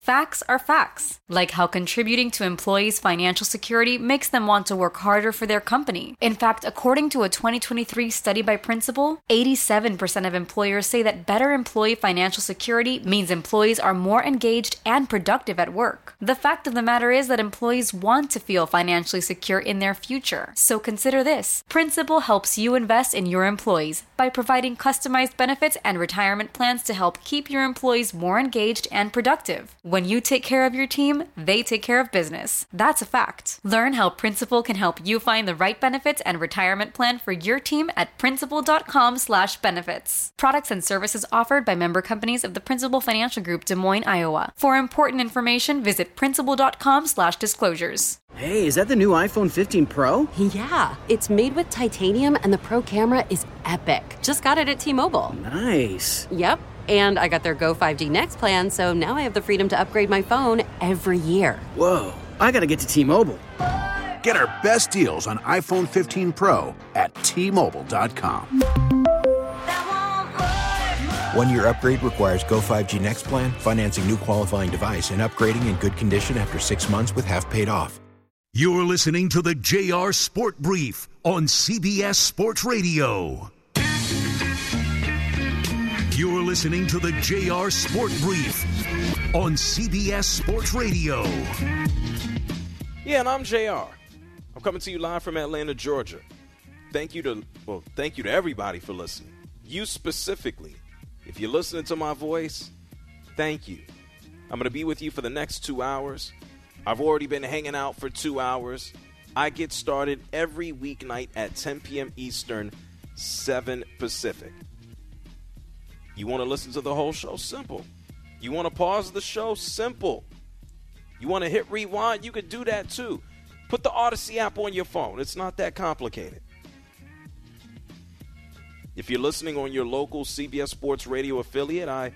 Facts are facts, like how contributing to employees' financial security makes them want to work harder for their company. In fact, according to a 2023 study by Principal, 87% of employers say that better employee financial security means employees are more engaged and productive at work. The fact of the matter is that employees want to feel financially secure in their future. So consider this. Principal helps you invest in your employees by providing customized benefits and retirement plans to help keep your employees more engaged and productive. When you take care of your team, they take care of business. That's a fact. Learn how Principal can help you find the right benefits and retirement plan for your team at principal.com/benefits. Products and services offered by member companies of the Principal Financial Group, Des Moines, Iowa. For important information, visit principal.com/disclosures. Hey, is that the new iPhone 15 Pro? Yeah, it's made with titanium and the Pro camera is epic. Just got it at T-Mobile. Nice. Yep. And I got their Go 5G Next plan, so now I have the freedom to upgrade my phone every year. Whoa, I gotta get to T-Mobile. Get our best deals on iPhone 15 Pro at T-Mobile.com. 1 year upgrade requires Go 5G Next plan, financing new qualifying device, and upgrading in good condition after 6 months with half paid off. You're listening to the JR Sport Brief on CBS Sports Radio. You're listening to the JR Sport Brief on CBS Sports Radio. Yeah, and I'm JR. I'm coming to you live from Atlanta, Georgia. Thank you to everybody for listening. You specifically. If you're listening to my voice, thank you. I'm going to be with you for the next 2 hours. I've already been hanging out for 2 hours. I get started every weeknight at 10 p.m. Eastern, 7 Pacific. You want to listen to the whole show? Simple. You want to pause the show? Simple. You want to hit rewind? You could do that too. Put the Odyssey app on your phone. It's not that complicated. If you're listening on your local CBS Sports Radio affiliate, I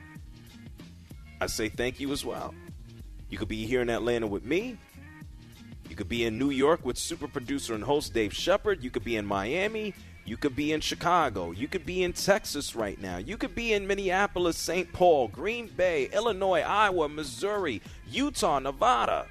say thank you as well. You could be here in Atlanta with me. You could be in New York with super producer and host Dave Shepard. You could be in Miami. You could be in Chicago. You could be in Texas right now. You could be in Minneapolis, St. Paul, Green Bay, Illinois, Iowa, Missouri, Utah, Nevada.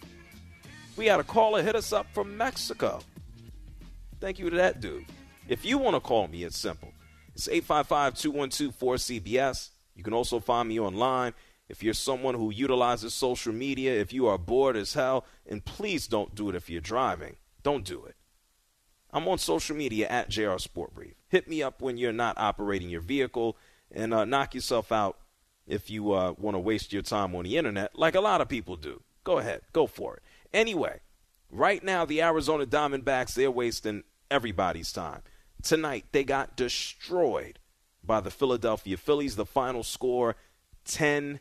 We had a caller hit us up from Mexico. Thank you to that dude. If you want to call me, it's simple. It's 855-212-4CBS. You can also find me online. If you're someone who utilizes social media, if you are bored as hell, and please don't do it if you're driving. Don't do it. I'm on social media at JR Sport Brief. Hit me up when you're not operating your vehicle, and knock yourself out if you want to waste your time on the internet like a lot of people do. Go ahead. Go for it. Anyway, right now the Arizona Diamondbacks, they're wasting everybody's time. Tonight they got destroyed by the Philadelphia Phillies. The final score, 10-0.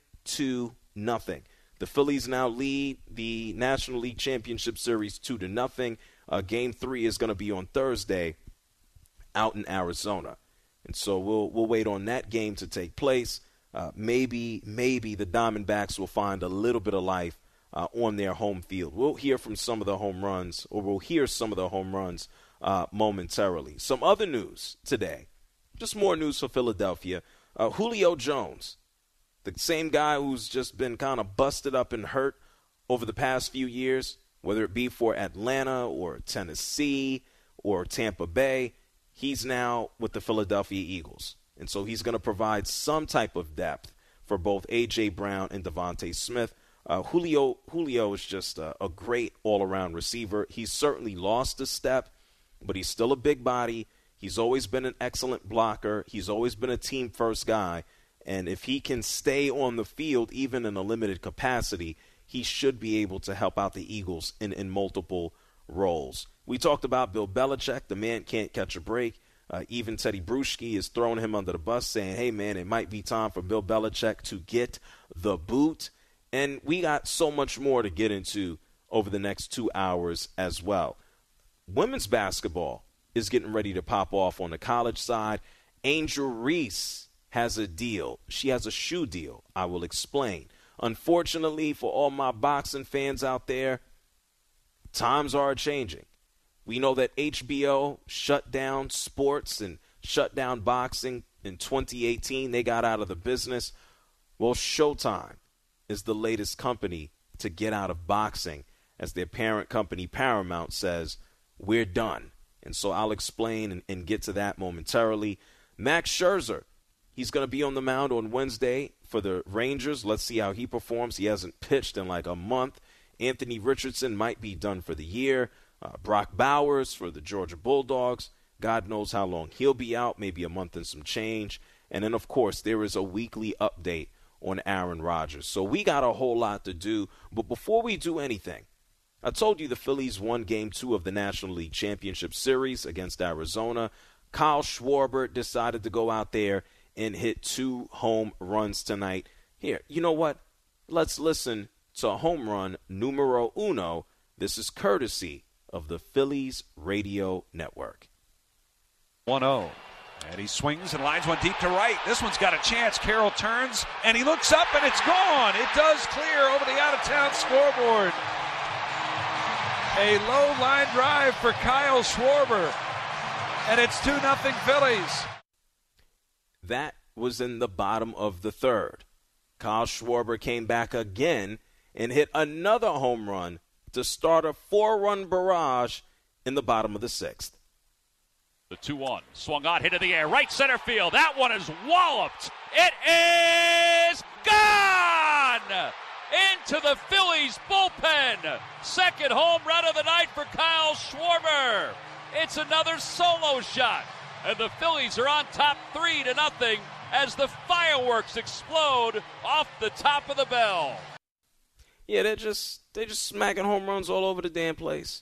The Phillies now lead the National League Championship Series 2-0. Game 3 is going to be on Thursday out in Arizona. And so we'll wait on that game to take place. Maybe the Diamondbacks will find a little bit of life on their home field. We'll hear from some of the home runs, or we'll hear some of the home runs momentarily. Some other news today, just more news for Philadelphia. Julio Jones, the same guy who's just been kind of busted up and hurt over the past few years, whether it be for Atlanta or Tennessee or Tampa Bay, he's now with the Philadelphia Eagles. And so he's going to provide some type of depth for both A.J. Brown and Devontae Smith. Julio is just a great all-around receiver. He's certainly lost a step, but he's still a big body. He's always been an excellent blocker. He's always been a team-first guy. And if he can stay on the field, even in a limited capacity, he should be able to help out the Eagles in multiple roles. We talked about Bill Belichick. The man can't catch a break. Even Teddy Bruschi is throwing him under the bus, saying, hey, man, it might be time for Bill Belichick to get the boot. And we got so much more to get into over the next 2 hours as well. Women's basketball is getting ready to pop off on the college side. Angel Reese has a deal. She has a shoe deal. I will explain. Unfortunately, for all my boxing fans out there, times are changing. We know that HBO shut down sports and shut down boxing in 2018. They got out of the business. Well, Showtime is the latest company to get out of boxing, as their parent company Paramount says, we're done. And so I'll explain and get to that momentarily. Max Scherzer, he's going to be on the mound on Wednesday for the Rangers. Let's see how he performs. He hasn't pitched in like a month. Anthony Richardson might be done for the year. Brock Bowers for the Georgia Bulldogs. God knows how long he'll be out, maybe a month and some change. And then, of course, there is a weekly update on Aaron Rodgers. So we got a whole lot to do. But before we do anything, I told you the Phillies won Game 2 of the National League Championship Series against Arizona. Kyle Schwarber decided to go out there and hit 2 home runs tonight. Here, you know what? Let's listen to home run numero uno. This is courtesy of the Phillies Radio Network. 1-0. And he swings and lines one deep to right. This one's got a chance. Carroll turns, and he looks up, and it's gone. It does clear over the out-of-town scoreboard. A low line drive for Kyle Schwarber, and it's 2-0 Phillies. That was in the bottom of the third. Kyle Schwarber came back again and hit another home run to start a 4-run barrage in the bottom of the sixth. The 2-1, swung on, hit in the air, right center field. That one is walloped. It is gone! Into the Phillies bullpen. Second home run of the night for Kyle Schwarber. It's another solo shot. And the Phillies are on top 3-0 as the fireworks explode off the top of the bell. Yeah, they're just smacking home runs all over the damn place.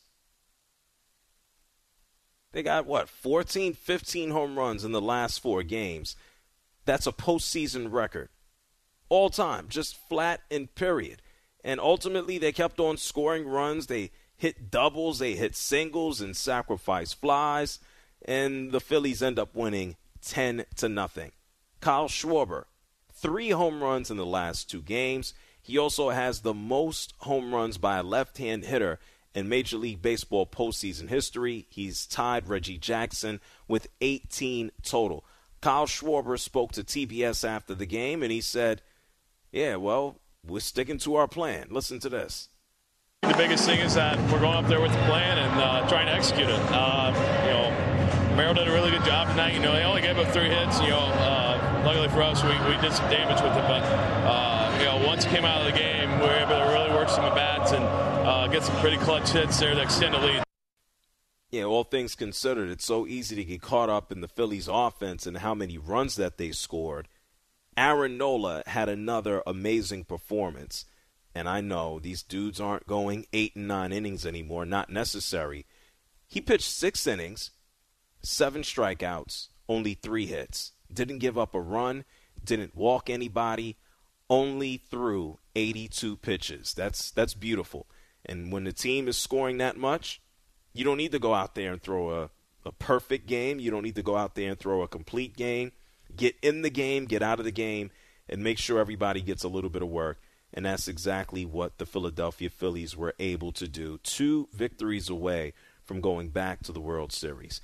They got, 14, 15 home runs in the last 4 games. That's a postseason record. All time, just flat and period. And ultimately, they kept on scoring runs. They hit doubles, they hit singles, and sacrifice flies. And the Phillies end up winning 10-0. Kyle Schwarber, 3 home runs in the last 2 games. He also has the most home runs by a left-hand hitter in Major League Baseball postseason history. He's tied Reggie Jackson with 18 total. Kyle Schwarber spoke to TBS after the game, and he said, yeah, well, we're sticking to our plan. Listen to this. The biggest thing is that we're going up there with the plan and trying to execute it. Merrill did a really good job tonight. They only gave up 3 hits. Luckily for us, we did some damage with it. But, once it came out of the game, we were able to really work some at-bats and get some pretty clutch hits there to extend the lead. Yeah, all things considered, it's so easy to get caught up in the Phillies' offense and how many runs that they scored. Aaron Nola had another amazing performance. And I know these dudes aren't going 8 and 9 innings anymore, not necessary. He pitched 6 innings, 7 strikeouts, only 3 hits. Didn't give up a run, didn't walk anybody, only threw 82 pitches. That's beautiful. And when the team is scoring that much, you don't need to go out there and throw a perfect game. You don't need to go out there and throw a complete game. Get in the game, get out of the game, and make sure everybody gets a little bit of work. And that's exactly what the Philadelphia Phillies were able to do. 2 victories away from going back to the World Series.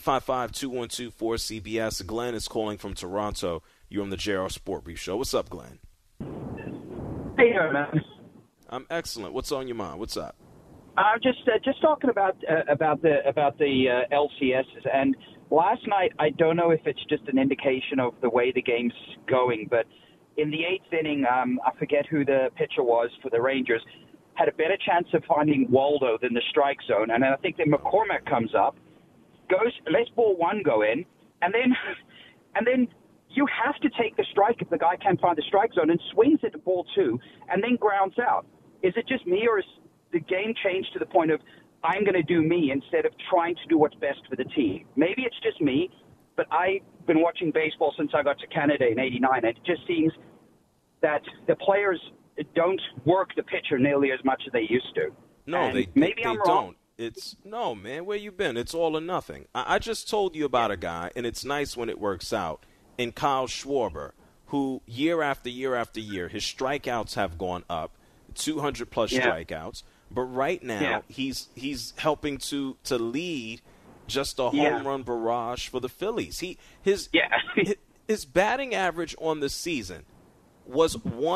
855-212-4CBS. Glenn is calling from Toronto. You're on the JR Sport Brief Show. What's up, Glenn? Hey, man. I'm excellent. What's on your mind? What's up? Just talking about the LCSs. And last night, I don't know if it's just an indication of the way the game's going, but in the 8th inning, I forget who the pitcher was for the Rangers, had a better chance of finding Waldo than the strike zone. And then I think that McCormick comes up, lets ball 1 go in, and then you have to take the strike if the guy can't find the strike zone, and swings at the ball 2 and then grounds out. Is it just me, or is the game changed to the point of I'm going to do me instead of trying to do what's best for the team? Maybe it's just me, but I've been watching baseball since I got to Canada in '89, and it just seems that the players don't work the pitcher nearly as much as they used to. No, and they I'm don't. No, man, where you been? It's all or nothing. I just told you about a guy, and it's nice when it works out, in Kyle Schwarber, who year after year after year, his strikeouts have gone up, 200-plus strikeouts. But right now, he's helping to lead just a home run barrage for the Phillies. His batting average on the season was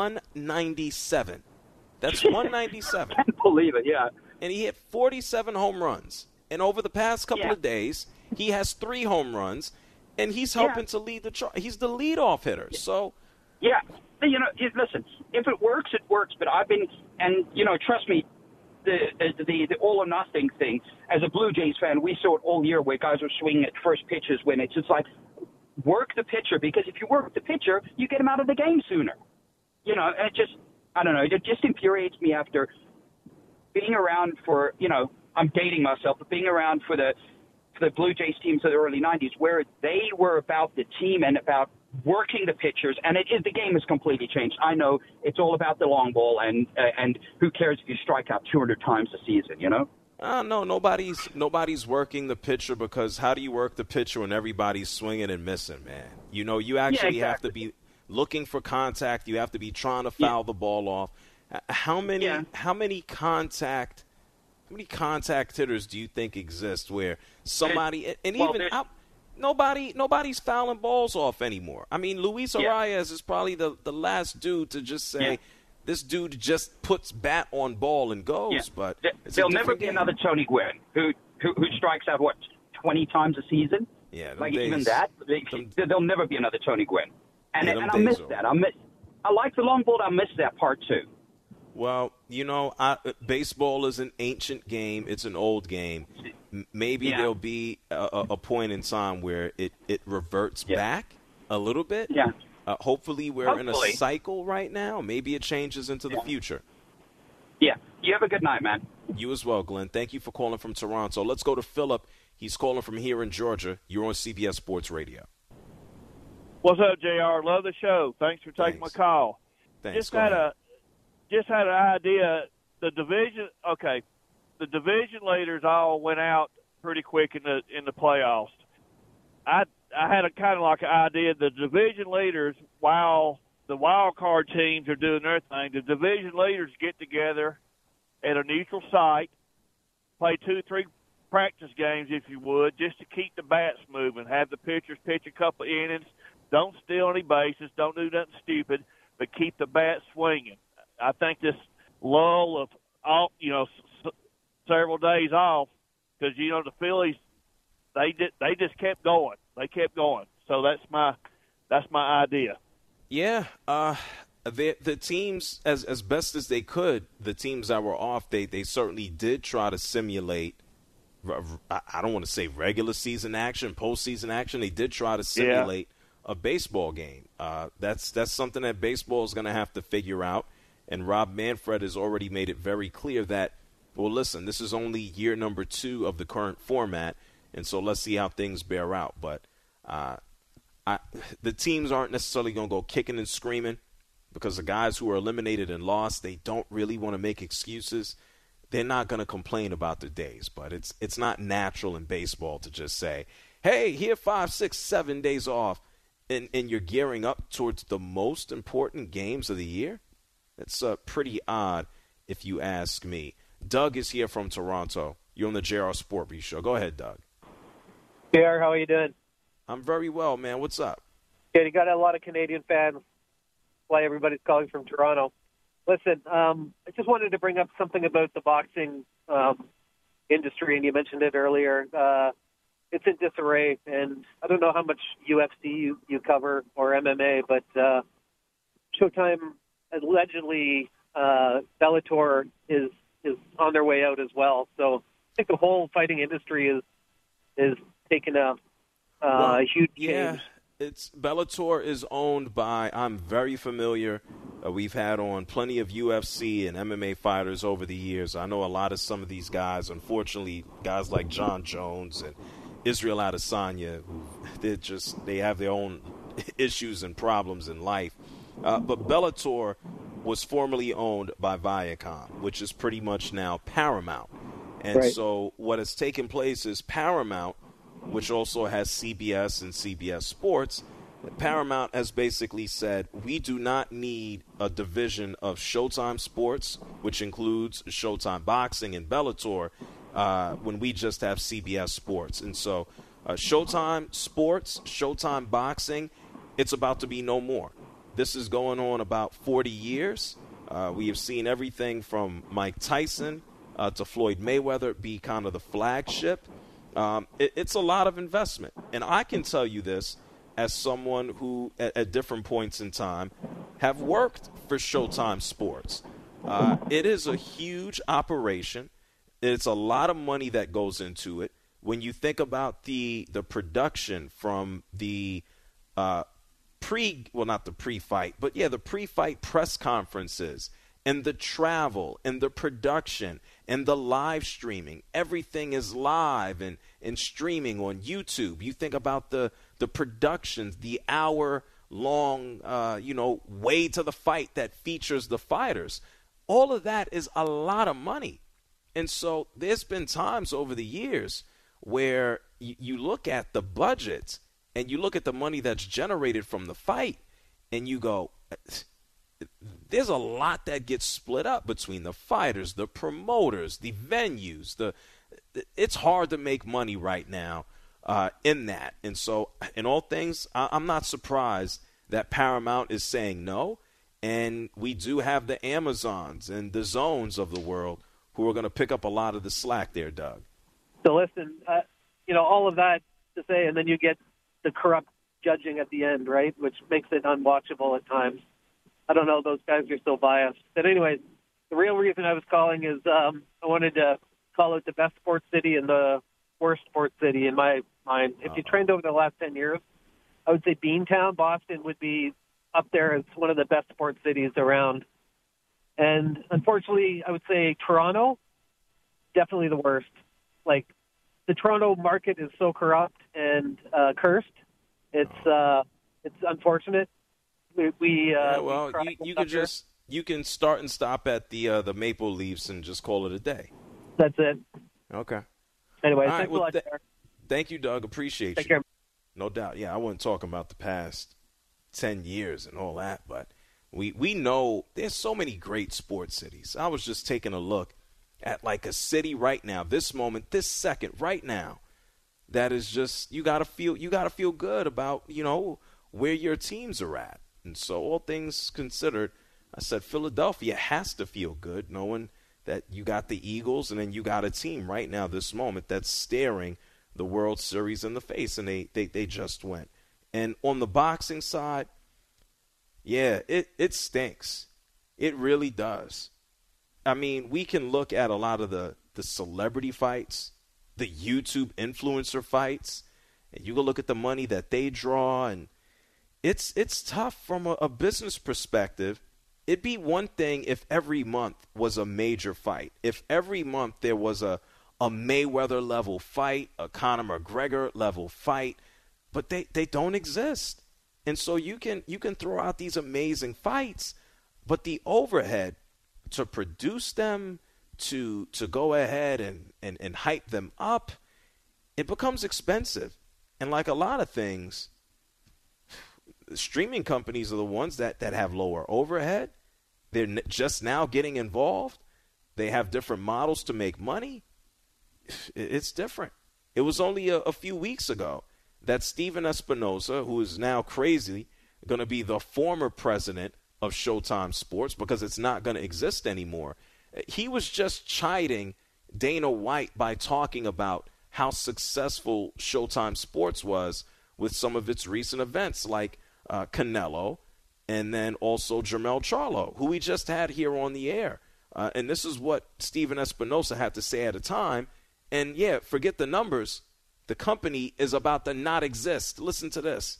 197. That's 197. I can't believe it, yeah. And he hit 47 home runs. And over the past couple of days, he has 3 home runs, and he's helping to lead the chart. He's the leadoff hitter. So, yeah, listen, if it works, it works. But I've been, and trust me, the all or nothing thing. As a Blue Jays fan, we saw it all year where guys were swinging at first pitches when it's just like work the pitcher, because if you work the pitcher, you get him out of the game sooner. And I don't know, it just infuriates me after being around for, I'm dating myself, but being around for the Blue Jays teams of the early 90s, where they were about the team and about working the pitchers, and the game has completely changed. I know it's all about the long ball, and who cares if you strike out 200 times a season, No, nobody's working the pitcher, because how do you work the pitcher when everybody's swinging and missing, man? You actually have to be looking for contact. You have to be trying to foul the ball off. How many contact hitters do you think exist where somebody nobody's fouling balls off anymore? I mean, Luis Arias is probably the last dude to just say this dude just puts bat on ball and goes. But there'll never be another Tony Gwynn who strikes out 20 times a season. Yeah, even that. There'll never be another Tony Gwynn. And I miss that. I like the long ball. I miss that part too. Well, baseball is an ancient game. It's an old game. Maybe there'll be a point in time where it reverts back a little bit. Yeah. Hopefully we're in a cycle right now. Maybe it changes into the future. Yeah. You have a good night, man. You as well, Glenn. Thank you for calling from Toronto. Let's go to Philip. He's calling from here in Georgia. You're on CBS Sports Radio. What's up, JR? Love the show. Thanks for taking my call. Thanks. Just had an idea. The division leaders all went out pretty quick in the playoffs. I had a kind of like an idea. The division leaders, while the wild card teams are doing their thing, the division leaders get together at a neutral site, play 2-3 practice games, if you would, just to keep the bats moving. Have the pitchers pitch a couple of innings. Don't steal any bases. Don't do nothing stupid, but keep the bat swinging. I think this lull of several days off, because the Phillies, they just kept going. They kept going. So that's my idea. Yeah, the teams, as best as they could, the teams that were off, they certainly did try to simulate. I don't want to say regular season action, postseason action. They did try to simulate a baseball game. That's something that baseball is going to have to figure out. And Rob Manfred has already made it very clear that, well, listen, this is only year number 2 of the current format, and so let's see how things bear out. But the teams aren't necessarily going to go kicking and screaming, because the guys who are eliminated and lost, they don't really want to make excuses. They're not going to complain about their days, but it's not natural in baseball to just say, hey, here 5, 6, 7 days off, and you're gearing up towards the most important games of the year. It's pretty odd, if you ask me. Doug is here from Toronto. You're on the JR Sport Brief Show. Go ahead, Doug. JR, how are you doing? I'm very well, man. What's up? Good. You got a lot of Canadian fans. Why everybody's calling from Toronto. Listen, I just wanted to bring up something about the boxing industry, and you mentioned it earlier. It's in disarray, and I don't know how much UFC you cover or MMA, but Showtime allegedly Bellator is on their way out as well. So I think the whole fighting industry is taking a huge change. Bellator is owned by, I'm very familiar. We've had on plenty of UFC and MMA fighters over the years. I know a lot of some of these guys, unfortunately, guys like John Jones and Israel Adesanya, they have their own issues and problems in life. But Bellator was formerly owned by Viacom, which is pretty much now Paramount. And so what has taken place is Paramount, which also has CBS and CBS Sports, Paramount has basically said, we do not need a division of Showtime Sports, which includes Showtime Boxing and Bellator, when we just have CBS Sports. And so Showtime Sports, Showtime Boxing, it's about to be no more. this is going on about 40 years. We have seen everything from Mike Tyson to Floyd Mayweather be kind of the flagship. It's a lot of investment. And I can tell you this as someone who, at different points in time, have worked for Showtime Sports. It is a huge operation. It's a lot of money that goes into it. When you think about the production from the not the pre-fight, but the pre-fight press conferences and the travel and the production and the live streaming, everything is live and streaming on YouTube. You think about the productions, the hour-long, way to the fight that features the fighters. All of that is a lot of money. And so there's been times over the years where you look at the budget and you look at the money that's generated from the fight and you go, there's a lot that gets split up between the fighters, the promoters, the venues. It's hard to make money right now in that. And so in all things, I'm not surprised that Paramount is saying no. And we do have the Amazons and the Zones of the world who are going to pick up a lot of the slack there, Doug. So listen, all of that to say, and then you get the corrupt judging at the end, right, which makes it unwatchable at times. I don't know, those guys are so biased. But anyways, the real reason I was calling is I wanted to call it the best sports city and the worst sports city in my mind. If you trained over the last 10 years, I would say Beantown, Boston, would be up there as one of the best sports cities around. And unfortunately, I would say Toronto, definitely the worst. Like, the Toronto market is so corrupt and cursed. It's unfortunate. You can start and stop at the Maple Leafs and just call it a day. That's it. Okay. Anyway, right, thanks a lot, thank you, Doug. Appreciate you. Take care. No doubt. Yeah, I wasn't talking about the past 10 years and all that, but we know there's so many great sports cities. I was just taking a look at like a city right now, this moment, this second, right now, that is just you gotta feel good about where your teams are at. And so all things considered, I said Philadelphia has to feel good knowing that you got the Eagles and then you got a team right now, this moment, that's staring the World Series in the face, and they just went. And on the boxing side, yeah, it stinks. It really does. I mean, we can look at a lot of the celebrity fights, the YouTube influencer fights, and you can look at the money that they draw, and it's tough from a business perspective. It'd be one thing if every month was a major fight. If every month there was a Mayweather-level fight, a Conor McGregor-level fight, but they don't exist. And so you can throw out these amazing fights, but the overhead to produce them, to go ahead and hype them up, it becomes expensive. And like a lot of things, streaming companies are the ones that have lower overhead. They're just now getting involved. They have different models to make money. It's different. It was only a few weeks ago that Steven Espinoza, who is now crazy, going to be the former president of Showtime Sports because it's not going to exist anymore. He was just chiding Dana White by talking about how successful Showtime Sports was with some of its recent events like Canelo and then also Jermell Charlo, who we just had here on the air. And this is what Steven Espinoza had to say at a time. And, yeah, forget the numbers. The company is about to not exist. Listen to this.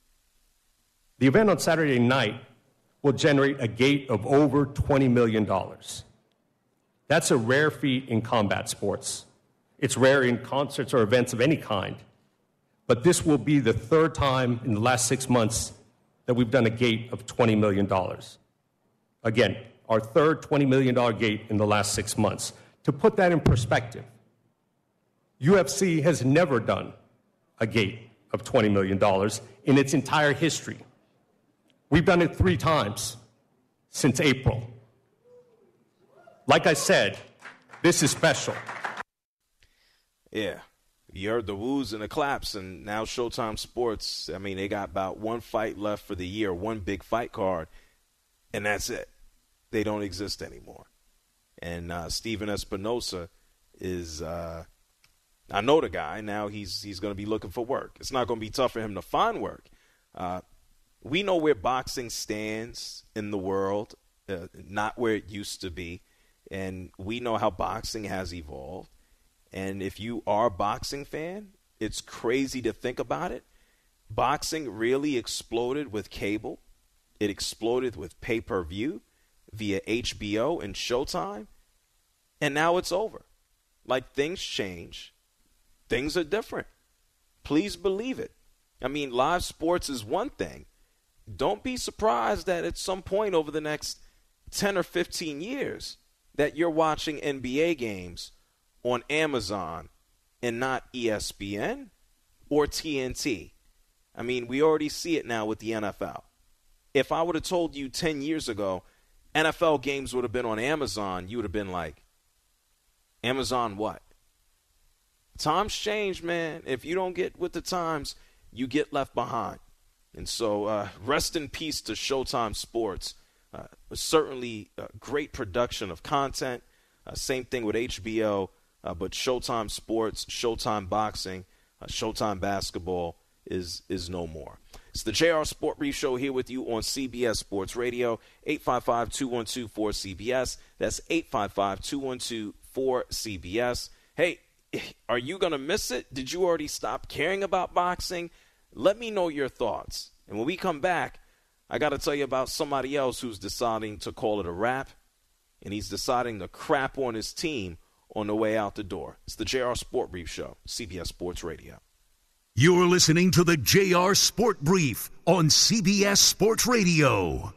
The event on Saturday night will generate a gate of over $20 million. That's a rare feat in combat sports. It's rare in concerts or events of any kind. But this will be the third time in the last 6 months that we've done a gate of $20 million. Again, our third $20 million gate in the last 6 months. To put that in perspective, UFC has never done a gate of $20 million in its entire history. We've done it 3 times since April. Like I said, this is special. Yeah. You heard the woos and the claps, and now Showtime Sports, I mean, they got about one fight left for the year, one big fight card, and that's it. They don't exist anymore. And Steven Espinosa is, I know the guy. Now he's going to be looking for work. It's not going to be tough for him to find work. We know where boxing stands in the world, not where it used to be. And we know how boxing has evolved. And if you are a boxing fan, it's crazy to think about it. Boxing really exploded with cable. It exploded with pay-per-view via HBO and Showtime. And now it's over. Like, things change. Things are different. Please believe it. I mean, live sports is one thing. Don't be surprised that at some point over the next 10 or 15 years that you're watching NBA games on Amazon and not ESPN or TNT. I mean, we already see it now with the NFL. If I would have told you 10 years ago NFL games would have been on Amazon, you would have been like, Amazon what? Times change, man. If you don't get with the times, you get left behind. And so rest in peace to Showtime Sports. Certainly a great production of content. Same thing with HBO. But Showtime Sports, Showtime Boxing, Showtime Basketball is no more. It's the JR Sport Brief Show here with you on CBS Sports Radio, 855-212-4CBS. That's 855-212-4CBS. Hey, are you going to miss it? Did you already stop caring about boxing? Let me know your thoughts. And when we come back, I got to tell you about somebody else who's deciding to call it a wrap, and he's deciding to crap on his team on the way out the door. It's the JR Sport Brief Show, CBS Sports Radio. You're listening to the JR Sport Brief on CBS Sports Radio.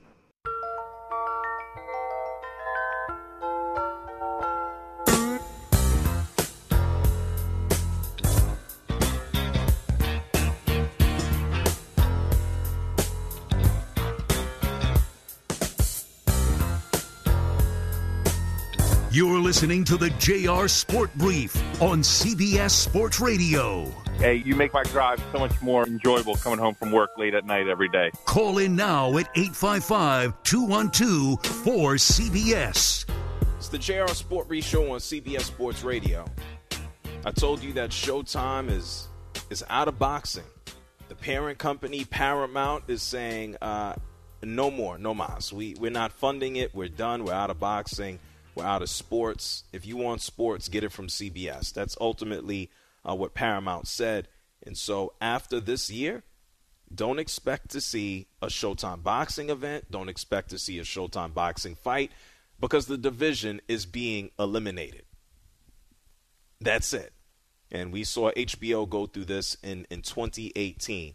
You're listening to the JR Sport Brief on CBS Sports Radio. Hey, you make my drive so much more enjoyable coming home from work late at night every day. Call in now at 855-212-4CBS. It's the JR Sport Brief Show on CBS Sports Radio. I told you that Showtime is out of boxing. The parent company, Paramount, is saying no more, no mas. We're not funding it. We're done. We're out of boxing. We're out of sports. If you want sports, get it from CBS. That's ultimately what Paramount said. And so after this year, don't expect to see a Showtime boxing event. Don't expect to see a Showtime boxing fight because the division is being eliminated. That's it. And we saw HBO go through this in 2018.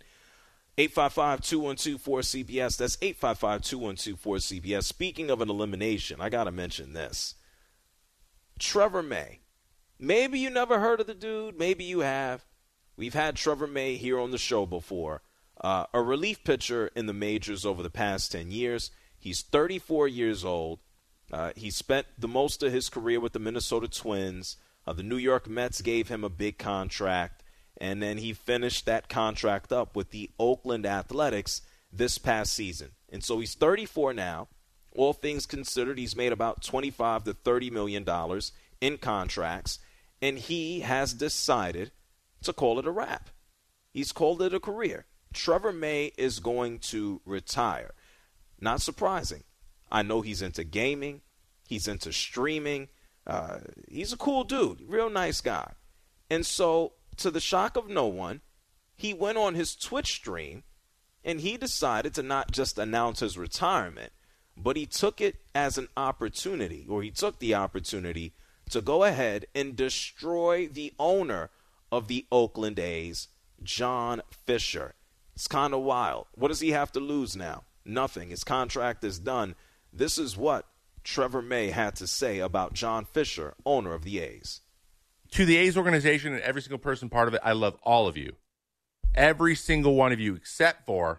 855-212-4CBS. That's 855-212-4CBS. Speaking of an elimination, I got to mention this. Trevor May. Maybe you never heard of the dude. Maybe you have. We've had Trevor May here on the show before. A relief pitcher in the majors over the past 10 years. He's 34 years old. He spent the most of his career with the Minnesota Twins. The New York Mets gave him a big contract. And then he finished that contract up with the Oakland Athletics this past season. And so he's 34 now. All things considered, he's made about $25 to $30 million in contracts. And he has decided to call it a wrap. He's called it a career. Trevor May is going to retire. Not surprising. I know he's into gaming. He's into streaming. He's a cool dude. Real nice guy. And so, to the shock of no one, he went on his Twitch stream and he decided to not just announce his retirement, but he took it as an opportunity, or he took the opportunity to go ahead and destroy the owner of the Oakland A's, John Fisher. It's kind of wild. What does he have to lose now? Nothing. His contract is done. This is what Trevor May had to say about John Fisher, owner of the A's. To the A's organization and every single person part of it, I love all of you. Every single one of you except for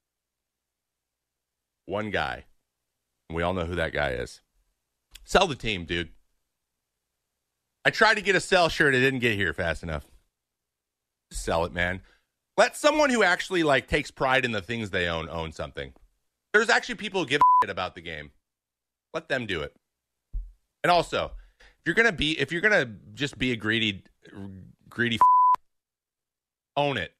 one guy. And we all know who that guy is. Sell the team, dude. I tried to get a sell shirt. It didn't get here fast enough. Sell it, man. Let someone who actually like takes pride in the things they own something. There's actually people who give a shit about the game. Let them do it. And also, if you're gonna just be a greedy own it.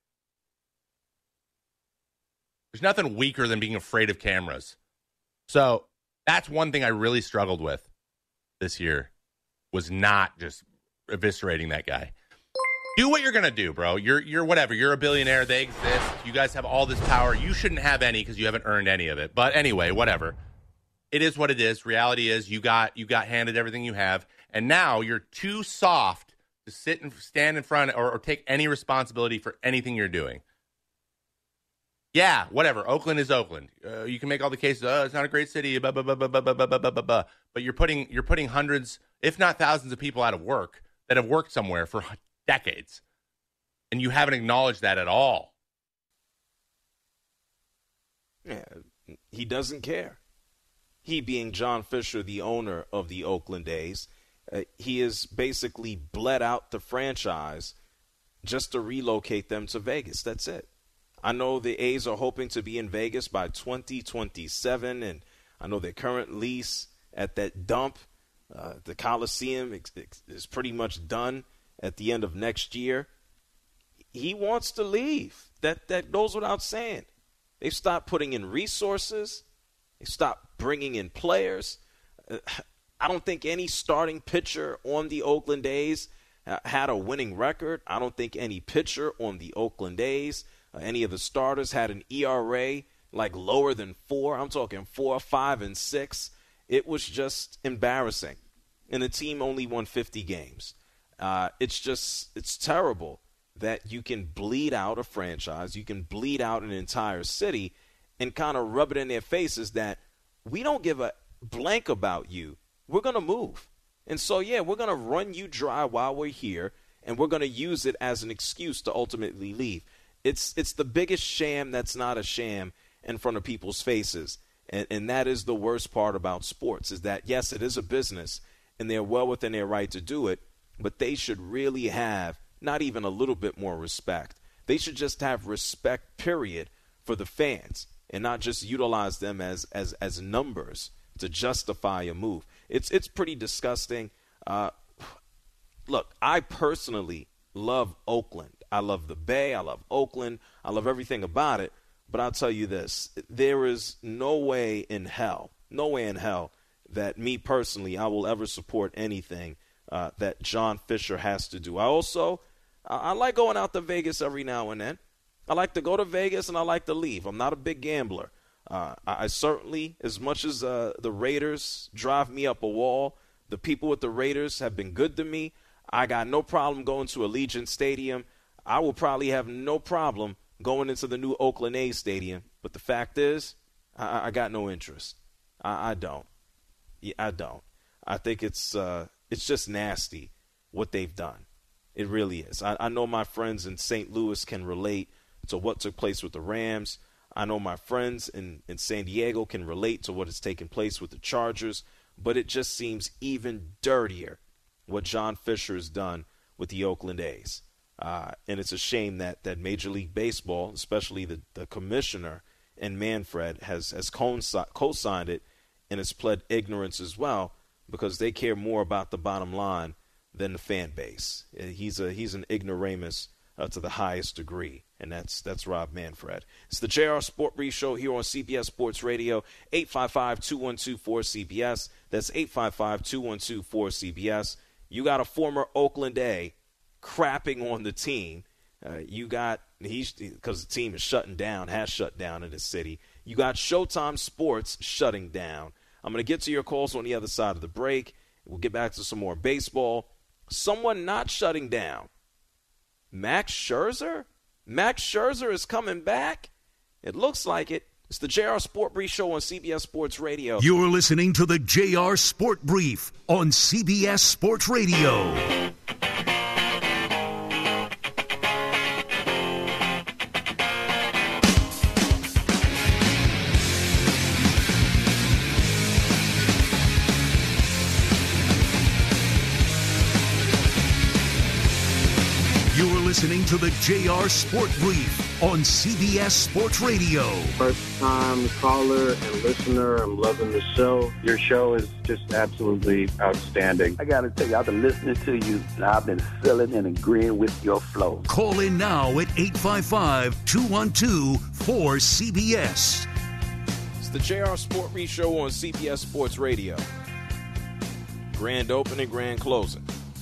There's nothing weaker than being afraid of cameras. So that's one thing I really struggled with this year, was not just eviscerating that guy. Do what you're going to do, bro. You're whatever. You're a billionaire. They exist. You guys have all this power. You shouldn't have any because you haven't earned any of it. But anyway, whatever. It is what it is. Reality is you got handed everything you have, and now you're too soft to sit and stand in front or take any responsibility for anything you're doing. Yeah, whatever. Oakland is Oakland. You can make all the cases. Oh, it's not a great city. Blah, blah, blah, blah, blah, blah, blah, blah, blah. But you're putting hundreds, if not thousands, of people out of work that have worked somewhere for decades, and you haven't acknowledged that at all. Yeah, he doesn't care. He, being John Fisher, the owner of the Oakland A's, he has basically bled out the franchise just to relocate them to Vegas. That's it. I know the A's are hoping to be in Vegas by 2027, and I know their current lease at that dump, the Coliseum, is pretty much done at the end of next year. He wants to leave. That goes without saying. They've stopped putting in resources. They stopped bringing in players. I don't think any starting pitcher on the Oakland A's had a winning record. I don't think any pitcher on the Oakland A's, any of the starters, had an ERA like lower than 4. I'm talking 4, 5, and 6. It was just embarrassing. And the team only won 50 games. It's terrible that you can bleed out a franchise, you can bleed out an entire city, and kind of rub it in their faces that we don't give a blank about you. We're going to move. And so, yeah, we're going to run you dry while we're here, and we're going to use it as an excuse to ultimately leave. It's the biggest sham that's not a sham in front of people's faces. And that is the worst part about sports, is that, yes, it is a business, and they're well within their right to do it, but they should really have not even a little bit more respect. They should just have respect, period, for the fans, and not just utilize them as numbers to justify a move. It's pretty disgusting. Look, I personally love Oakland. I love the Bay. I love Oakland. I love everything about it. But I'll tell you this, there is no way in hell that me personally, I will ever support anything that John Fisher has to do. I like going out to Vegas every now and then. I like to go to Vegas and I like to leave. I'm not a big gambler. I certainly, as much as the Raiders drive me up a wall, the people with the Raiders have been good to me. I got no problem going to Allegiant Stadium. I will probably have no problem going into the new Oakland A's stadium. But the fact is, I got no interest. I don't. Yeah, I don't. I think it's just nasty what they've done. It really is. I know my friends in St. Louis can relate to what took place with the Rams. I know my friends in San Diego can relate to what has taken place with the Chargers. But it just seems even dirtier what John Fisher has done with the Oakland A's. And it's a shame that Major League Baseball, especially the commissioner and Manfred, has co-signed it and has pled ignorance as well, because they care more about the bottom line than the fan base. He's an ignoramus to the highest degree, and that's Rob Manfred. It's the JR Sport Brief Show here on CBS Sports Radio, 855-212-4CBS. That's 855-212-4CBS. You got a former Oakland A crapping on the team. Because the team is has shut down in the city. You got Showtime Sports shutting down. I'm going to get to your calls on the other side of the break. We'll get back to some more baseball. Someone not shutting down. Max Scherzer? Max Scherzer is coming back? It looks like it. It's the JR Sport Brief Show on CBS Sports Radio. You're listening to the JR Sport Brief on CBS Sports Radio. You're listening to the JR Sport Brief on CBS Sports Radio. First-time caller and listener. I'm loving the show. Your show is just absolutely outstanding. I got to tell you, I've been listening to you, and I've been feeling and agreeing with your flow. Call in now at 855-212-4CBS. It's the JR Sport Brief show on CBS Sports Radio. Grand opening, grand closing.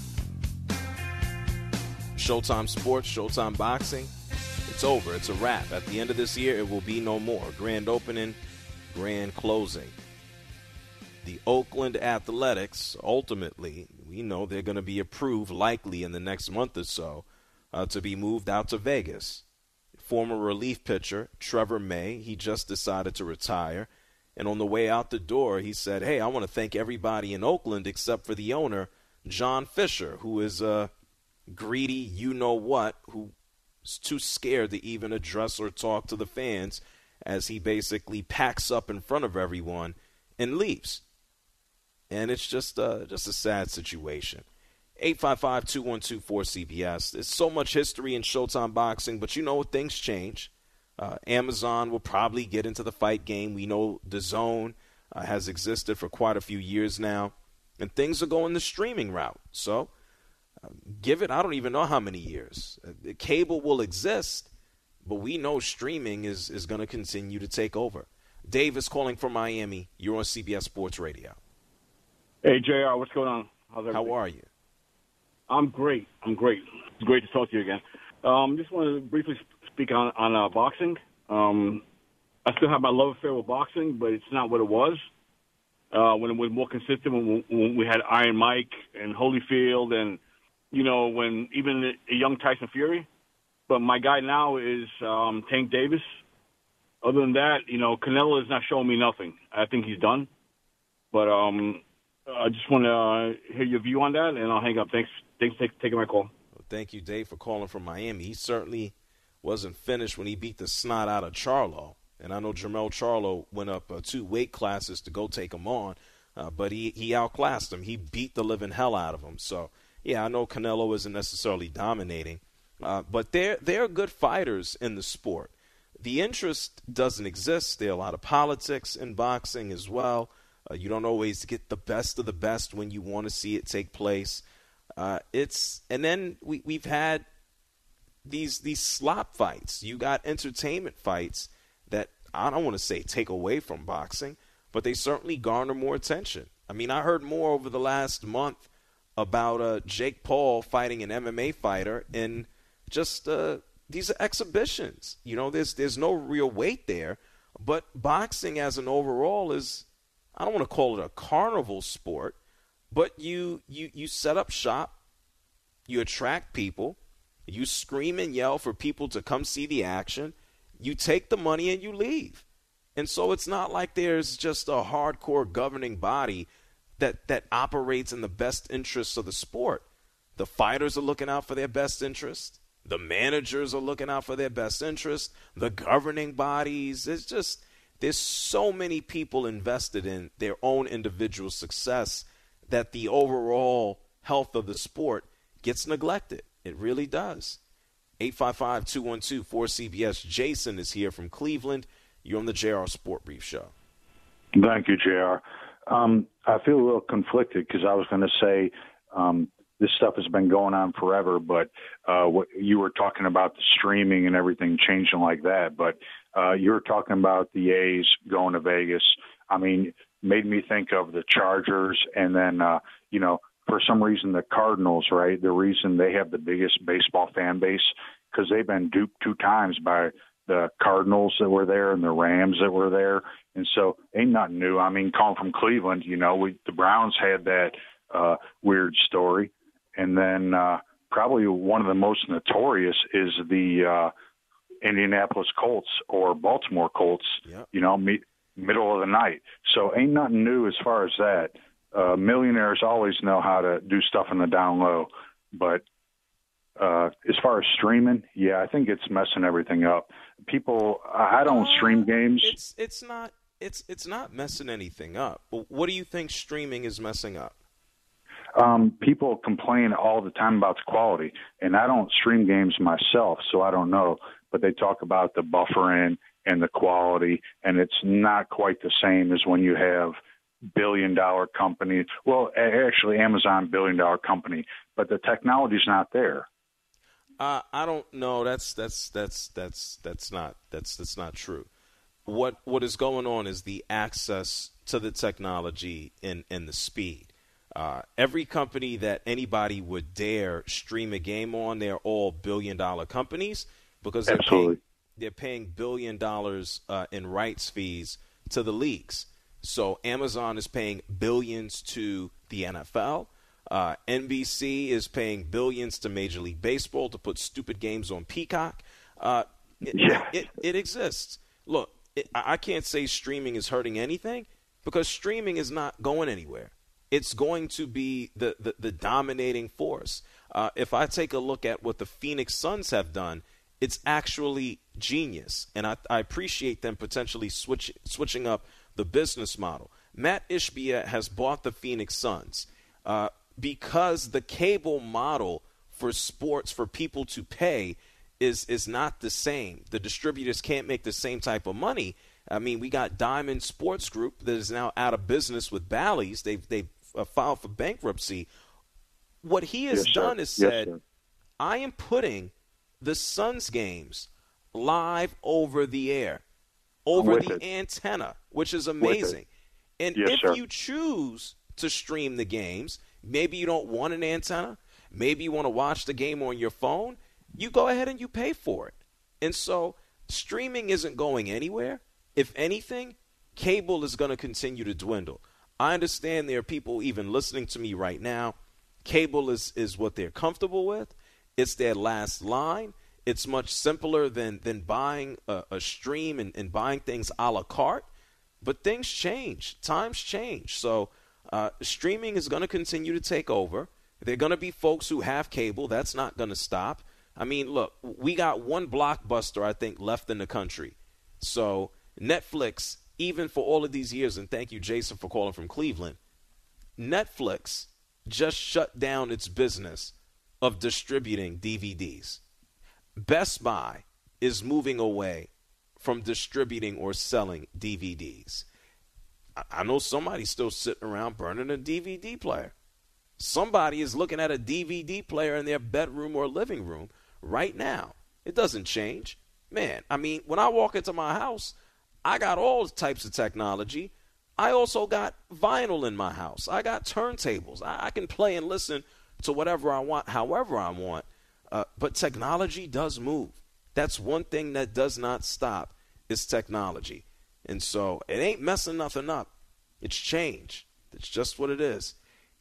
Showtime Sports, Showtime Boxing. It's over. It's a wrap. At the end of this year, it will be no more. Grand opening, grand closing. The Oakland Athletics, ultimately, we know they're going to be approved likely in the next month or so to be moved out to Vegas. Former relief pitcher Trevor May, he just decided to retire. And on the way out the door, he said, hey, I want to thank everybody in Oakland except for the owner, John Fisher, who is greedy, you-know-what, who's too scared to even address or talk to the fans as he basically packs up in front of everyone and leaves. And it's just a sad situation. 855-212-4CBS. There's so much history in Showtime Boxing, but you know things change. Amazon will probably get into the fight game. We know DAZN has existed for quite a few years now, and things are going the streaming route. So give it, I don't even know how many years. Cable will exist, but we know streaming is going to continue to take over. Dave is calling from Miami. You're on CBS Sports Radio. Hey, JR, what's going on? How are you? I'm great. It's great to talk to you again. Just wanted to briefly speak on boxing. I still have my love affair with boxing, but it's not what it was. When it was more consistent, when we had Iron Mike and Holyfield and, when even a young Tyson Fury. But my guy now is Tank Davis. Other than that, Canelo is not showing me nothing. I think he's done. But I just want to hear your view on that, and I'll hang up. Thanks for taking my call. Well, thank you, Dave, for calling from Miami. He certainly wasn't finished when he beat the snot out of Charlo. And I know Jermell Charlo went up 2 weight classes to go take him on, but he outclassed him. He beat the living hell out of him. So, yeah, I know Canelo isn't necessarily dominating, but they're good fighters in the sport. The interest doesn't exist. There are a lot of politics in boxing as well. You don't always get the best of the best when you want to see it take place. And then we've had these slop fights. You got entertainment fights that I don't want to say take away from boxing, but they certainly garner more attention. I mean, I heard more over the last month about Jake Paul fighting an MMA fighter, and just these are exhibitions. There's no real weight there, but boxing as an overall is, I don't want to call it a carnival sport, but you set up shop, you attract people, you scream and yell for people to come see the action, you take the money and you leave. And so it's not like there's just a hardcore governing body that operates in the best interests of the sport. The fighters are looking out for their best interest. The managers are looking out for their best interest. The governing bodies, there's so many people invested in their own individual success that the overall health of the sport gets neglected. It really does. 855-212-4CBS. Jason is here from Cleveland. You're on the JR Sport Brief Show. Thank you, JR. I feel a little conflicted because I was going to say this stuff has been going on forever, but what you were talking about the streaming and everything changing like that, but you were talking about the A's going to Vegas. I mean, made me think of the Chargers and then, for some reason the Cardinals, right? The reason they have the biggest baseball fan base because they've been duped 2 times by the Cardinals that were there and the Rams that were there. And so ain't nothing new. I mean, calling from Cleveland, the Browns had that weird story. And then probably one of the most notorious is the Indianapolis Colts or Baltimore Colts, middle of the night. So ain't nothing new as far as that. Millionaires always know how to do stuff in the down low. But as far as streaming, yeah, I think it's messing everything up. People, I don't stream games. It's not messing anything up. But what do you think streaming is messing up? People complain all the time about the quality, and I don't stream games myself, so I don't know. But they talk about the buffering and the quality, and it's not quite the same as when you have billion-dollar companies. Well, actually, Amazon billion-dollar company, but the technology's not there. I don't know. That's not true. What is going on is the access to the technology and the speed. Every company that anybody would dare stream a game on, they're all billion-dollar companies because they're paying $1 billion in rights fees to the leagues. So Amazon is paying billions to the NFL. NBC is paying billions to Major League Baseball to put stupid games on Peacock. It exists. Look, I can't say streaming is hurting anything because streaming is not going anywhere. It's going to be the dominating force. If I take a look at what the Phoenix Suns have done, it's actually genius, and I appreciate them potentially switching up the business model. Matt Ishbia has bought the Phoenix Suns because the cable model for sports for people to pay is not the same. The distributors can't make the same type of money. I mean, we got Diamond Sports Group that is now out of business with Bally's. They've filed for bankruptcy. What he has done is said, I am putting the Suns games live over the air, over the antenna, which is amazing. And if you choose to stream the games, maybe you don't want an antenna, maybe you want to watch the game on your phone, you go ahead and you pay for it. And so streaming isn't going anywhere. If anything, cable is going to continue to dwindle. I understand there are people even listening to me right now. Cable is what they're comfortable with. It's their last line. It's much simpler than buying a stream and buying things a la carte. But things change. Times change. So streaming is going to continue to take over. There are going to be folks who have cable. That's not going to stop. I mean, look, we got one blockbuster, I think, left in the country. So Netflix, even for all of these years, and thank you, Jason, for calling from Cleveland, Netflix just shut down its business of distributing DVDs. Best Buy is moving away from distributing or selling DVDs. I know somebody's still sitting around burning a DVD player. Somebody is looking at a DVD player in their bedroom or living room right now. It doesn't change. Man, I mean, when I walk into my house, I got all types of technology. I also got vinyl in my house. I got turntables. I can play and listen to whatever I want, however I want. But technology does move. That's one thing that does not stop is technology. And so it ain't messing nothing up. It's change. It's just what it is.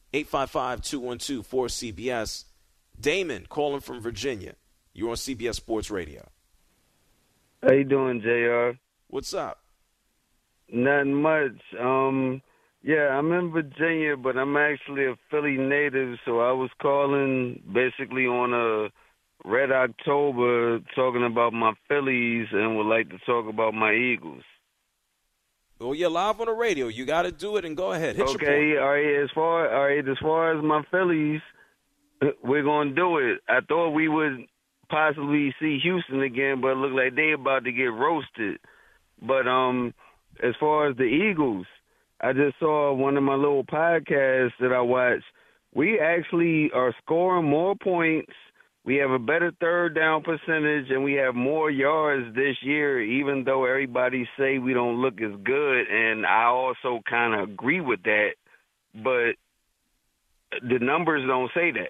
855-212-4CBS. Damon calling from Virginia. You're on CBS Sports Radio. How you doing, JR? What's up? Nothing much. Yeah, I'm in Virginia, but I'm actually a Philly native, so I was calling basically on a Red October talking about my Phillies and would like to talk about my Eagles. Well, you're live on the radio. You got to do it and go ahead. Hit your point. All right. As far as my Phillies, we're going to do it. I thought we would possibly see Houston again, but it looked like they about to get roasted. But as far as the Eagles, I just saw one of my little podcasts that I watched. We actually are scoring more points. We have a better third down percentage, and we have more yards this year, even though everybody say we don't look as good. And I also kind of agree with that, but the numbers don't say that.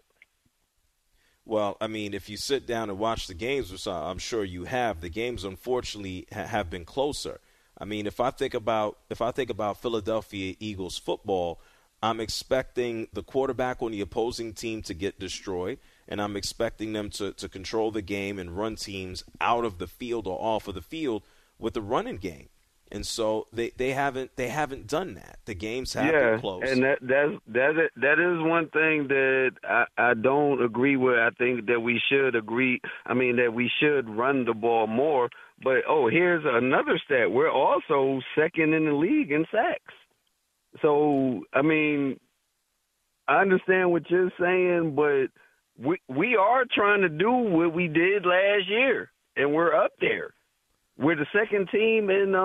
Well, I mean, if you sit down and watch the games, which I'm sure you have, the games unfortunately have been closer. I mean, if I think about Philadelphia Eagles football, I'm expecting the quarterback on the opposing team to get destroyed, and I'm expecting them to control the game and run teams out of the field or off of the field with the running game. And so they haven't done that. The games have been close. And that is one thing that I don't agree with. I think that we should that we should run the ball more. But here's another stat. We're also second in the league in sacks. So I mean, I understand what you're saying, but we are trying to do what we did last year, and we're up there. We're the second team in,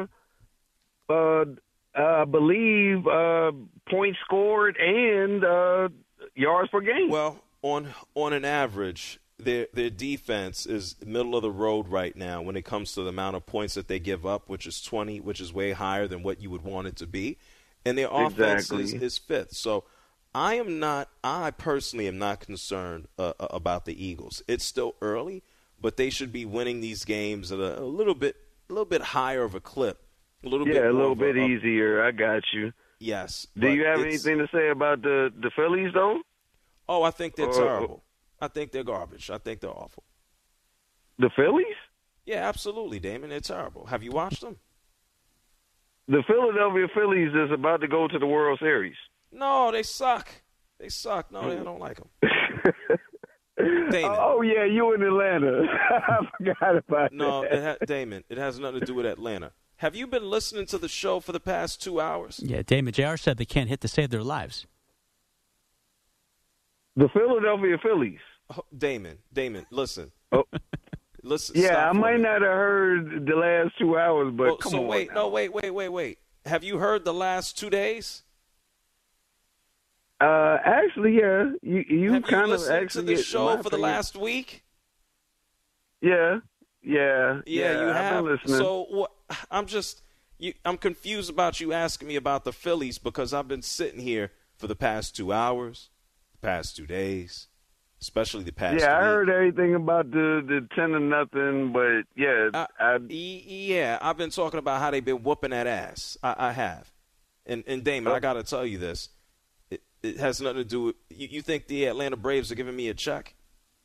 I believe, points scored and yards per game. Well, on an average, their defense is middle of the road right now when it comes to the amount of points that they give up, which is 20, which is way higher than what you would want it to be. And their offense is fifth. So I personally am not concerned about the Eagles. It's still early, but they should be winning these games at a little bit higher of a clip. A little bit easier. I got you. Yes. Do you have anything to say about the Phillies, though? Oh, I think they're terrible. I think they're garbage. I think they're awful. The Phillies? Yeah, absolutely, Damon. They're terrible. Have you watched them? The Philadelphia Phillies is about to go to the World Series. No, they suck. They suck. No, I don't like them. Damon. Oh, yeah, you in Atlanta. I forgot about that. No, Damon, it has nothing to do with Atlanta. Have you been listening to the show for the past 2 hours? Yeah, Damon, JR said they can't hit to save their lives. The Philadelphia Phillies. Oh, Damon, listen. Oh. Listen. Yeah, I might not have heard the last 2 hours, but come on. Wait. Have you heard the last 2 days? Actually, yeah. You kind of listened actually to the show for the last week? Yeah. You have. I've been listening. So I'm confused about you asking me about the Phillies because I've been sitting here for the past 2 hours, the past 2 days, especially the past. Yeah, I week. heard everything about the 10-0, but yeah, I've been talking about how they've been whooping that ass. I have, and Damon, I got to tell you this. It has nothing to do with you. Think the Atlanta Braves are giving me a check?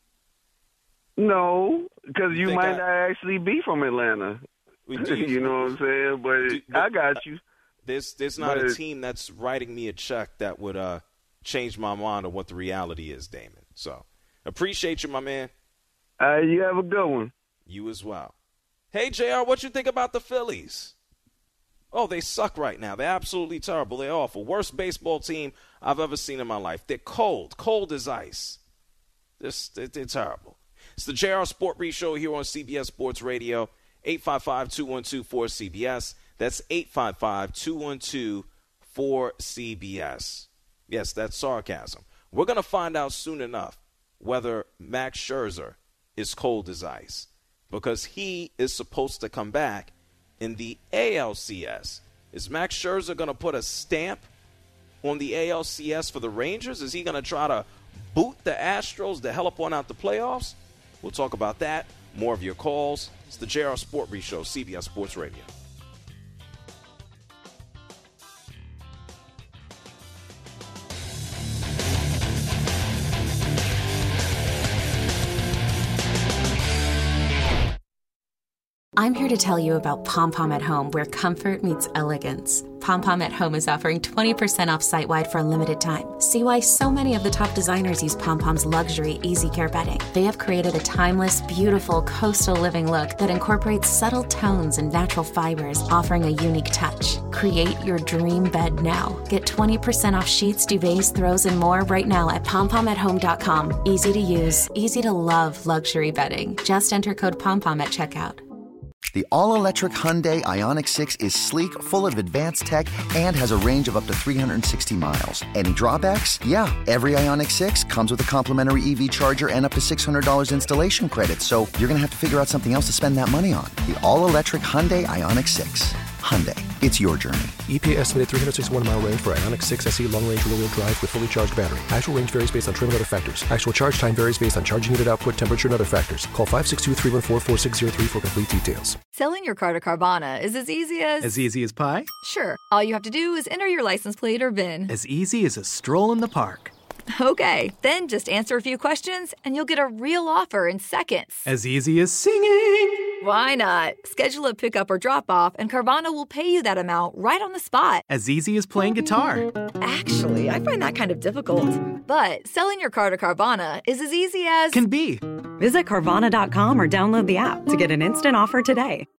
No, because you might not actually be from Atlanta. You know what I'm saying? But I got you. There's not a team that's writing me a check that would change my mind on what the reality is, Damon. So appreciate you, my man. You have a good one. You as well. Hey, JR, what you think about the Phillies? Oh, they suck right now. They're absolutely terrible. They're awful. Worst baseball team I've ever seen in my life. They're cold as ice. They're terrible. It's the JR Sport Brief Show here on CBS Sports Radio. 855-212-4CBS. That's 855-212-4CBS. Yes, that's sarcasm. We're going to find out soon enough whether Max Scherzer is cold as ice because he is supposed to come back in the ALCS. Is Max Scherzer going to put a stamp on the ALCS for the Rangers? Is he going to try to boot the Astros the hell up on out the playoffs? We'll talk about that. More of your calls. It's the JR Sport Brief Show, CBS Sports Radio. I'm here to tell you about Pom Pom at Home, where comfort meets elegance. Pom Pom at Home is offering 20% off site-wide for a limited time. See why so many of the top designers use Pom Pom's luxury Easy Care bedding. They have created a timeless, beautiful coastal living look that incorporates subtle tones and natural fibers, offering a unique touch. Create your dream bed now. Get 20% off sheets, duvets, throws, and more right now at pompomathome.com. Easy to use, easy to love luxury bedding. Just enter code POMPOM at checkout. The all-electric Hyundai Ioniq 6 is sleek, full of advanced tech, and has a range of up to 360 miles. Any drawbacks? Yeah, every Ioniq 6 comes with a complimentary EV charger and up to $600 installation credit, so you're going to have to figure out something else to spend that money on. The all-electric Hyundai Ioniq 6. Hyundai, it's your journey. EPA estimated 361-mile range for Ioniq 6 SE long-range rear-wheel drive with fully charged battery. Actual range varies based on trim and other factors. Actual charge time varies based on charging unit output, temperature, and other factors. Call 562-314-4603 for complete details. Selling your car to Carvana is as easy as... As easy as pie? Sure. All you have to do is enter your license plate or VIN. As easy as a stroll in the park. Okay, then just answer a few questions and you'll get a real offer in seconds. As easy as singing. Why not? Schedule a pickup or drop-off and Carvana will pay you that amount right on the spot. As easy as playing guitar. Actually, I find that kind of difficult. But selling your car to Carvana is as easy as... Can be. Visit Carvana.com or download the app to get an instant offer today.